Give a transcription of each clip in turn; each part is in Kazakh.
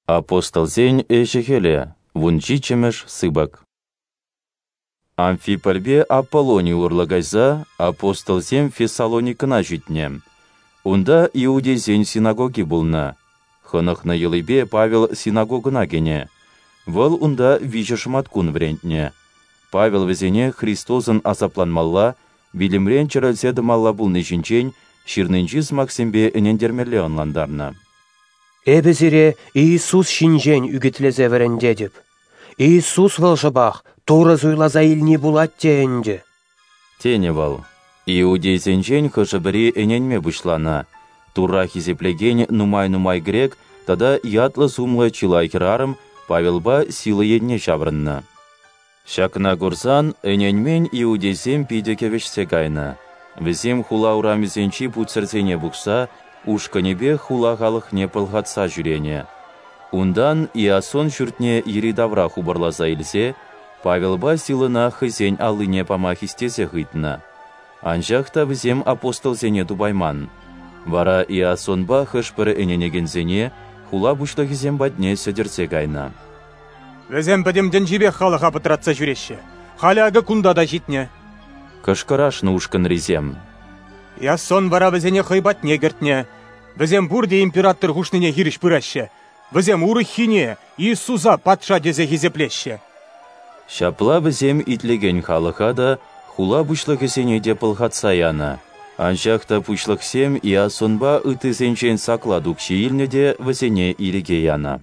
Апостолзен эшехеле, вунчичемеш сыбак. Амфипальбе Аполлоний урлагайза апостолзен Фессалоникына житнем. Унда иудезен синагоги булна. Хынықны йылыбе Павел синагогына гене. Вăл унда вижешматкун врентне. Павел везене Христозын азапланмалла, билимрен чырылседымалла булны жинчен, ширнынчиз Максимбе энендермелле онландарна. Эбезире Иисус шинжен үгітлезе верендедіп. Иисус вăлжыбах туры зуйлаза илни булат тeenде. Тене вăл. Иудейсенчен хышыбыри эненме бұшлана. Тура хизеплеген нумай грек, тада ятлы сумлы чилайкерарым Павелба силы едне шаврынна. Шакна курсан эненмен иудейсем пидекевешсе кайна. Візем хула урамезенчи пуцерзене букса, ушканебе хула халықне пылғатса жүрене. Ундан Иасон шүртне еридавра хубарлаза илсе, Павелба силына хызен алыне памахистезе ғытна. Анжақта візем апостолзене дубайман. Вара Иасонба хышпыры эненегензене, хула буштағызем бадне сөдерсе кайна. Візем бідемден жібе халыға бұтыратса жүреші. Халяғы күнда да житне. Кышкырашны ушкын резем. Иасон вара візене хыйбат негіртне. Візем бұрде император ғушныне хиріш пыраща. Візем урыхине Иисуса патша дезе хизеплеші. Шапла візем итлеген халыға да хула бұшлығызене де пылғатса яна. Анжақта пұшлықсем Иасонба ытызенчен сакладук шиилне де візене ириге яна.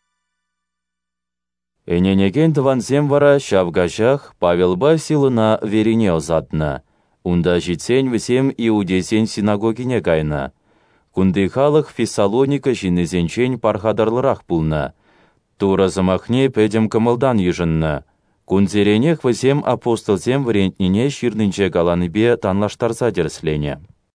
Эненеген тыванзем вара шавгашах Павелба силына верине озатна. Унда житсен візем иудесен синагогине кайна. Кунды халық Фессалоника жинезенчен пархадарлырақ пулна. Тура замахне пәдем кымылдан ежынна. Кунзеренех візем апостолзем варентнине ширнынче галаныбе танлаштарса дерслене.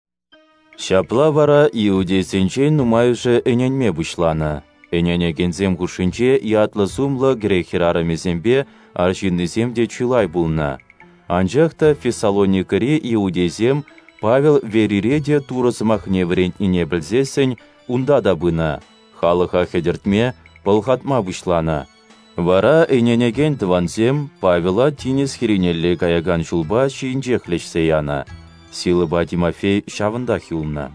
Шапла вара иудесенчен нумайышы эненме бұшлана. Эненегензем хушинче ятлы сумлы грехерарымезембе аршиннезем де чулай булна. Анжақта Фессалоникаре иудезем Павел вериреде турысымахне врентнине білзесін унда да бына. Халыға хедертме пылғатма бұшлана. Вара эненеген тыванзем Павела тинес хиринелле каяган шулба шиинчех лешсе яна. Силыба Тимофей шавында хюлна.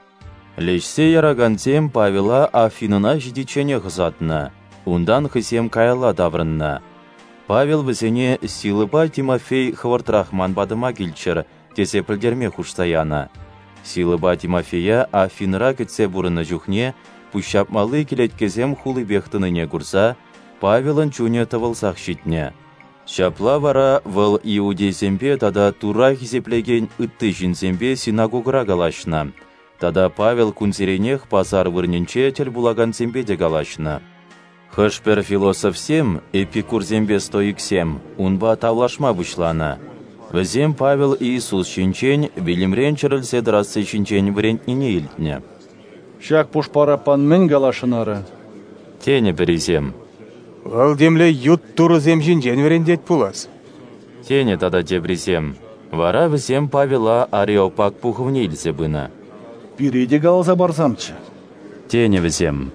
Лешсе яраганзем Павела Афинына жидичене ғызатына. Ундан хысем каяла даврынна. Павел візене силыба Тимофей хвартрахман бадыма келчір, тесе пілдерме хуштаяна. Силыба Тимофея Афинра кетсе бұрыны жүхне, пұшапмалы келеткезем хулы бехтыныне курса, Павелын чуне тывылсақ шитне. Шапла вара выл иудейзембе тада тура хизеплеген ытты жинзембе синагогыра галашна. Тада Павел кунзеренех пазар вырненче тел булаган зембе де галашна. Хышпер философсем, эпикурзембе стоиксем, унба тавлашма бұшлана. Візем Павел Иисус шинчен, билимрен чырылсе драсы шинчен врентнине илтне. Шак пушпарапан мен галашынары. Тене березем. Ол демле ют туры земжин жен верендет пулас. Тене тада дебрезем. Вара візем Павела Ареопак пухывне илзе бына. Биреде галаза барзамчы. Тене візем.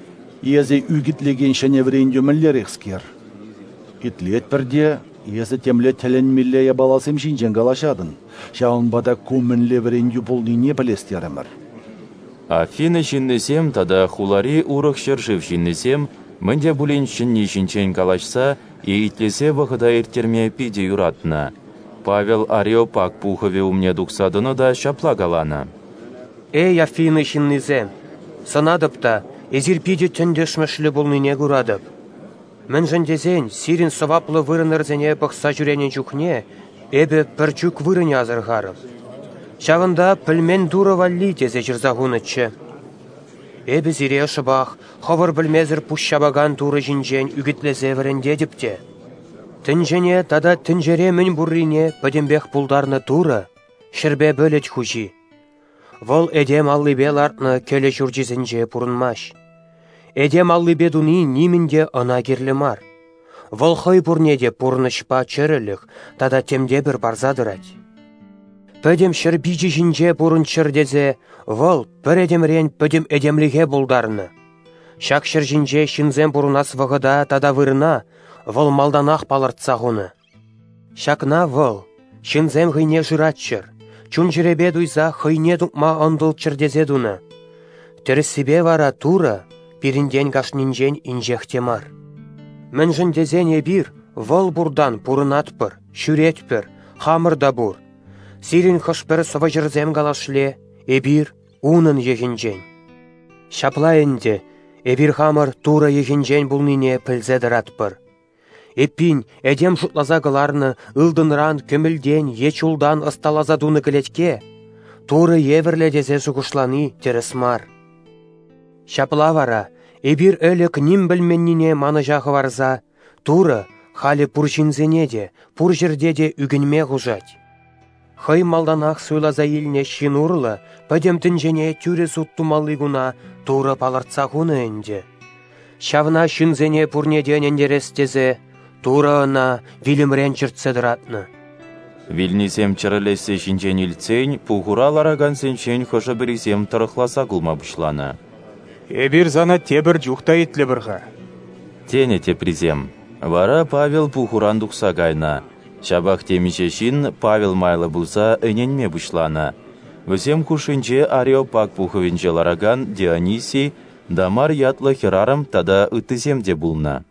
Езі үгітлеген шәневрейін дөмілер екскер. Итлет бірде, езі темле тәленмеллея баласым жинжен галашадын. Шауын бада көмінле верейін дөболныне білестерімір. Афины жиннесем, тада хулари урық шыржыв жиннесем, мінде бұлен шынне жинчен галашса, итлесе вағыда ертерме пиде юратна. Павел Ареопак пухове умне дұқсадыны да шапла галана. Эй, Афины шиннезем, санадыпта, Эзирпиде тендешмешлі болныне күрадып. Мен жындезен, сирин саваплы вырынырзене бұқса жүренен жүхне, эбі пірчүк вырыне азырғарып. Шағында пілмен дұры валли тезе жырзағынычы. Эбі зире шыбақ, ховыр білмезір пұшшабаган дұры жинжен үгітлезе віріндедіпте. Тінжене тада тінжере мен бұррине пөдембек пулдарны дұры, шырбе бөлет хужи. Вол эдем аллыбе лартны келе жүржізінже пұрынмаш. Эдем аллыбе дуни нимінде ына керлімар. Вол хой пұрнеде пұрнышпа чырылық, тада темде бір барзадырать. Пөдем шырбичі жінже пұрын чырдезе, вол бір эдемрен пөдем эдемліге бұлдарны. Шак шыржинже шинзем бурунас вғыда тада вырына, выл малданах палыртсағуны. Шакна выл, шинзем ғыне жыратчыр, чун жіребе дуйза хыйне дукма ондыл чырдезедуны. Тересібе вара тура, пирінден кашнинжен инжехтемар. Мен жіндезен ебір, выл бурдан пурынатпыр, шүретпір, хамырда бур. Сирин хышпір сыважырзем галашле, ебір, унын егінжен. Шапла энде, ебір хамыр тура егінжен бұлнине пілзедіратпыр. Эппин, әдем жұтлаза ғыларны ылдынран көмілден ечулдан ысталазадуны кілетке, туры еверле дезе сұғышланы тересмар. Шапла вара, ебір өлік ним білменніне маны жағы варза, туры халі пұршинзене де, пұр жерде де үгінме ғужать. Хый малданақ сөйлаза еліне шин ұрлы, пөдемтін жене түрі суттумалығына туры палыртсағуны әнде. Шавна шинзене пұрнеден әндерестезе, тура ына вилімрен чыртседіратны. Вильнисем чырылесе шинчен илцень, пухурал араган сенчен хоша бірізем тұрықласа гулма бұшланы. Эбир зана тебір жухта етлі бірға. Тене тепризем. Вара Павел пухуран дұқса гайна. Шабақ темешешін Павел майлы бұлса өненме бұшланы. Візем хушынче ареопак пуховенче лараган Дионисий, дамар ятлы херарым тада үтіземде бұлна.